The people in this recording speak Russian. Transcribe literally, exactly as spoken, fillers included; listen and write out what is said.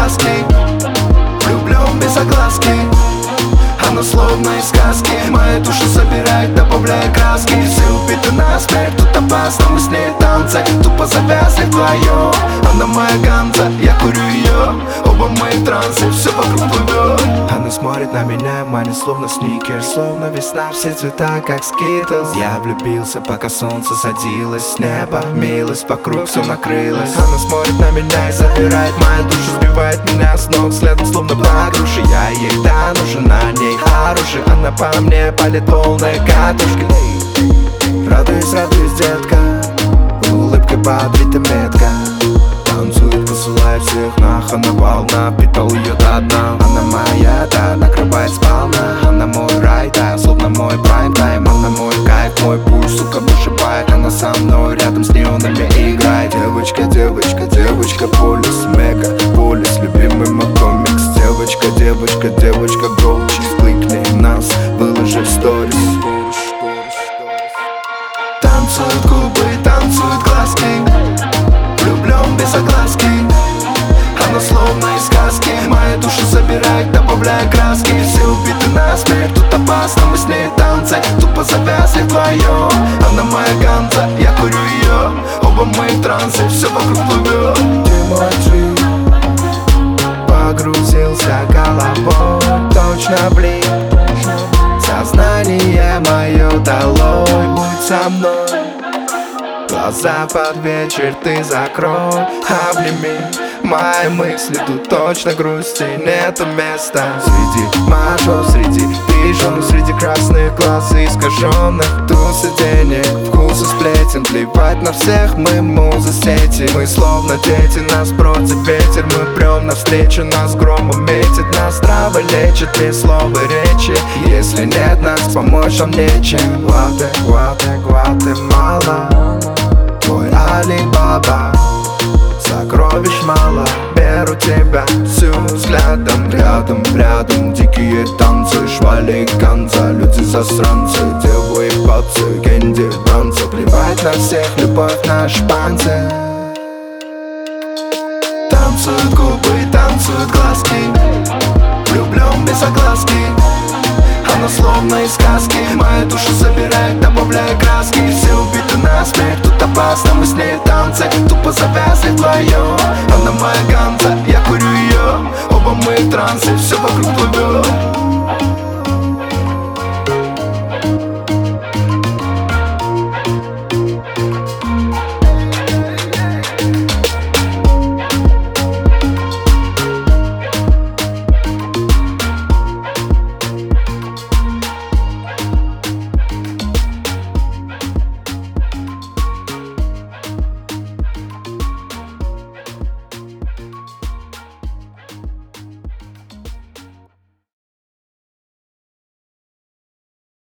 глазки, влюблен без огласки. Она словно из сказки, мои души собирает, добавляя краски. Все убиты насмерть, тут опасно, мы с ней танцы, тупо завязли вдвоем. Она моя ганза, я курю ее, оба мы в трансе, все вокруг плывет. Она смотрит на меня, манит словно сникер, словно весна, все цвета как скитлс. Я влюбился, пока солнце садилось с неба, милость вокруг все накрылось. Она смотрит на меня и забирает мою душу, сбивает меня с ног, следом словно по груши. Я ей да, нужен на ней хороший, она по мне палит полной катушкой. Радуюсь, радуюсь, детка, улыбкой бодрит и метка. Танцует, посылает всех нах, она волна, впитал ее до дна. Она моя, да, накрывает сполна. Она мой рай, да, словно мой прайм-тайм. Она мой кайф, мой пульс, сука, вышибает. Она со мной, рядом с неонами играет. Девочка, девочка, девочка, полис, мега, полис, любимый мой комикс. Девочка, девочка, девочка, голчи, кликни нас, выложи в сторис. Танцуют губы, танцуют глазки, влюблен без огласки. Она словно из сказки, мои души забирает, добавляя краски. Все убиты насмерть, тут опасно, мы с ней танцы, тупо завязли вдвоем. Она моя ганза, я курю ее, оба мы в трансе, все вокруг плывет. Ты мой джип, погрузился головой, точно блин. Сознание мое долой, будь со мной. Глаза под вечер ты закрой, обними мои мысли, тут точно грусти нету места. Среди мажор, среди пижон, среди красных глаз искаженных, тусы денег, вкусы сплетен, плевать на всех, мы музы сети. Мы словно дети, нас против ветер, мы прем навстречу, нас громом метит. Нас здраво лечит без слова речи, если нет нас, помочь нам нечем. Гвате, Гвате, Гватемала, твой Али-Баба, сокровищ мало, беру тебя всю взглядом. Рядом, рядом, дикие танцы, швали ганза, люди засранцы, девы и пацы, генди, танцы. Плевать на всех, любовь на шпанцы. Танцуют губы, танцуют глазки, влюблен без огласки. Она словно из сказки, мои души забирает, добавляя краски. Все убиты насмерть, тут опасно, мы с ней танцы, тупо завязли вдвоем. Она моя ганза, я курю ее, оба мы в трансе, все вокруг плывет.